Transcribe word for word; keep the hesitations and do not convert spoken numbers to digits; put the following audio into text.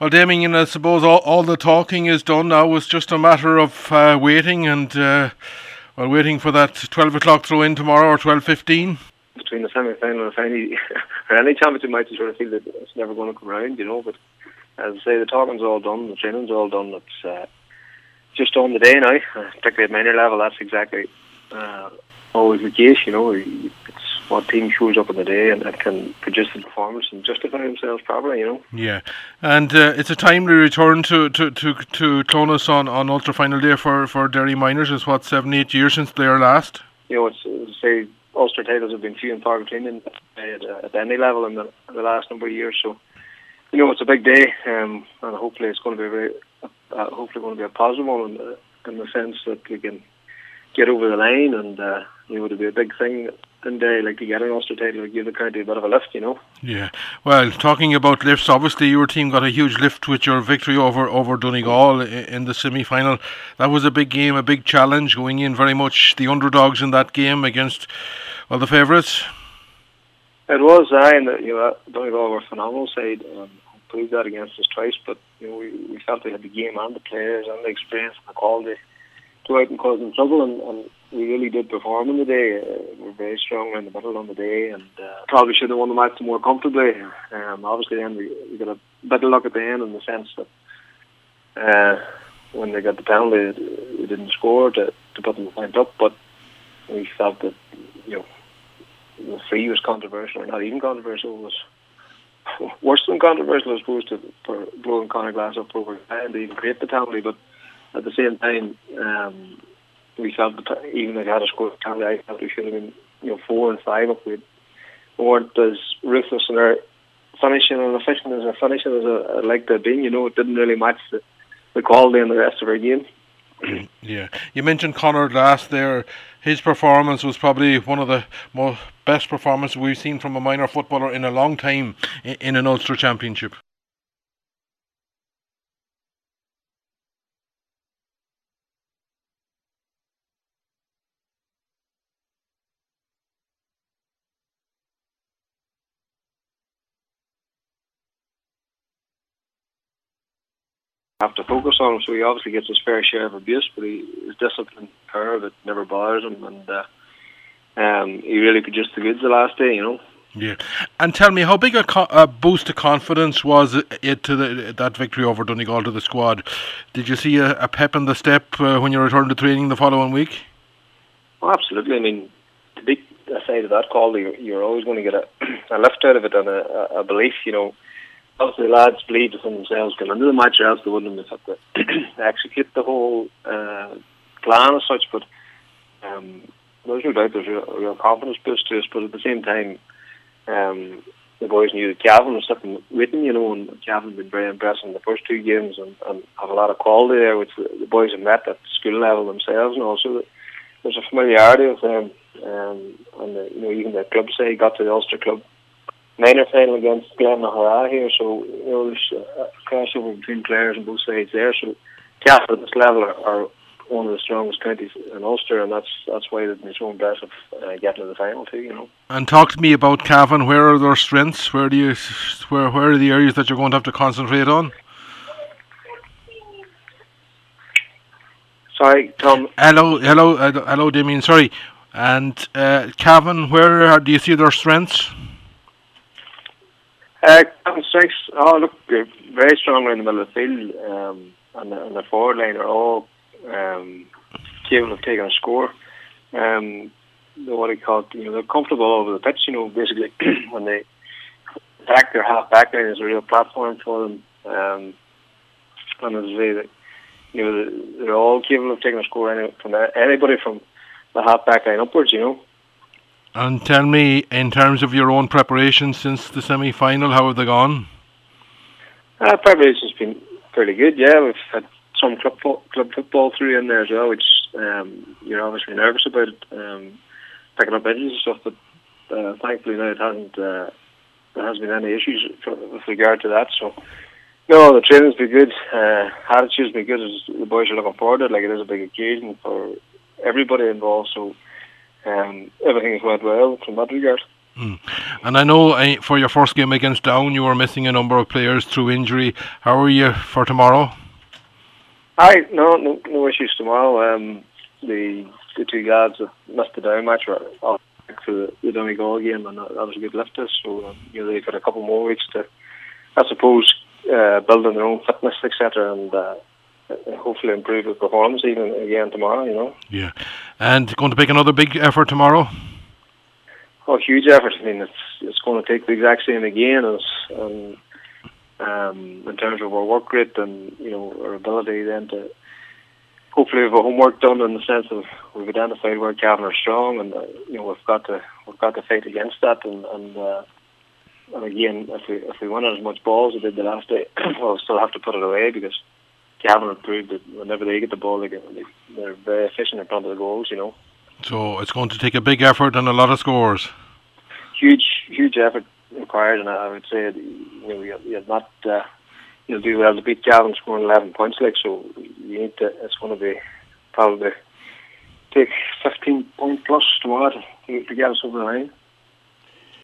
Well, Damien, I suppose all, all the talking is done now. It's just a matter of uh, waiting and uh, well, waiting for that twelve o'clock throw in tomorrow or twelve fifteen. Between the semi-final and any or any championship match, you sort of feel that it's never going to come around, you know. But as I say, the talking's all done, the training's all done. It's uh, just on the day now, particularly at minor level. That's exactly uh, always the case, you know. It's what team shows up on the day and that can produce the performance and justify themselves properly, you know. Yeah, and uh, it's a timely return to to to, to Clonus on, on Ulster Final Day for, for Derry Miners. It's what, seven, eight years since they were last? You know, it's, it's say Ulster titles have been few and far between in, at, at any level in the, in the last number of years. So, you know, it's a big day, um, and hopefully it's going to be a very, uh, hopefully going to be a positive one in the, in the sense that we can get over the line, and uh, you know, it'll be a big thing in Derry, like to get an Ulster title, to give the county a bit of a lift, you know. Yeah. Well, talking about lifts, obviously your team got a huge lift with your victory over over Donegal in the semi-final. That was a big game, a big challenge, going in very much the underdogs in that game against, well, the favourites. It was, I and the, you know, Donegal were a phenomenal side. Um, proved that against us twice, but you know, we, we felt we had the game and the players and the experience and the quality to go out and cause them trouble, and, and we really did perform in the day. Uh, we were very strong around the middle on the day, and uh, probably should have won the match more comfortably. Um, obviously, then we, we got a bit of luck at the end in the sense that uh, when they got the penalty, we didn't score to, to put them the point up, but we felt that, you know, the free was controversial, or not even controversial, it was worse than controversial, I suppose, to, for blowing Conor Glass up over and to even create the penalty. But at the same time, um, we felt that even if they had a score penalty, I felt we should have been, you know, four and five up. We weren't as ruthless in our finishing and efficient as our finishing as I, I'd like to have been. You know, it didn't really match the, the quality in the rest of our game. Yeah, you mentioned Conor Glass there. His performance was probably one of the most best performances we've seen from a minor footballer in a long time in, in an Ulster Championship. Have to focus on him, so he obviously gets his fair share of abuse, but he, his discipline curve, it never bothers him, and uh, um, he really produced the goods the last day, you know. Yeah, and tell me, how big a, co- a boost of confidence was it to the, that victory over Donegal to the squad? Did you see a, a pep in the step uh, when you returned to training the following week? Oh, absolutely. I mean, to be aside of that call, you're, you're always going to get a, a lift out of it and a, a belief, you know. Obviously, the lads believed in themselves going into the match, or else they wouldn't have had to execute the whole uh, plan as such. But um, there's no doubt there's a real confidence boost to us. But at the same time, um, the boys knew that Cavan was sitting with them, you know, and Cavan had been very impressive in the first two games and, and have a lot of quality there, which the, the boys have met at school level themselves, and also there's a familiarity with them. Um, and the, you know, even the club side got to the Ulster Club minor final against Glen Mahara here, so you know there's a crossover between players on both sides there. So Cavan at this level are, are one of the strongest counties in Ulster, and that's that's why they've been so impressive uh, getting to the final too. You know. And talk to me about Cavan. Where are their strengths? Where do you where where are the areas that you're going to have to concentrate on? Sorry, Tom. Hello, hello, uh, hello, Damien. Sorry. And uh, Cavan, where are, do you see their strengths? Uh, Cavan strengths, oh look, they're very strong around the middle of the field, um, and, the, and the forward line are all um, capable of taking a score. Um, what do you call it? You know, they're comfortable all over the pitch. You know, basically when they attack their half back line, is a real platform for them. Um, and as I say, that you know, they're all capable of taking a score any, from anybody from the half back line upwards. You know. And tell me, in terms of your own preparation since the semi-final, how have they gone? Uh, preparation's been fairly good, yeah. We've had some club fo- club football through in there as well, which um, you're obviously nervous about it, um, picking up injuries and stuff, but uh, thankfully now it hasn't, uh, there hasn't been any issues with regard to that. So, no, the training's been good, uh, attitude's been good, as the boys are looking forward to it, like it is a big occasion for everybody involved, so Um, everything has went well from that regard. Mm. And I know uh, for your first game against Down, you were missing a number of players through injury. How are you for tomorrow? Aye, no, no, no issues tomorrow. Um, the the two guards that missed the Down match were off for the, the Donegal game, and that, that was a good lift. So um, you know, they've got a couple more weeks to, I suppose, uh, build on their own fitness, et cetera, and uh, hopefully improve their performance even again tomorrow. You know. Yeah, and going to make another big effort tomorrow. Oh, huge effort. I mean, it's it's going to take the exact same again as um, um, in terms of our work rate and you know our ability then to hopefully have our homework done in the sense of we've identified where Cavan are strong, and uh, you know we've got to we've got to fight against that. And and, uh, and again, if we if we win as much balls as we did the last day, we'll still have to put it away because Cavan have proved that whenever they get the ball, they get, they're very efficient in front of the goals. You know. So it's going to take a big effort and a lot of scores. Huge, huge effort required, and I would say you know you have not uh, you'll do well to beat Cavan scoring eleven points. Like so, you need to. It's going to be probably take fifteen point plus tomorrow to, to get us over the line.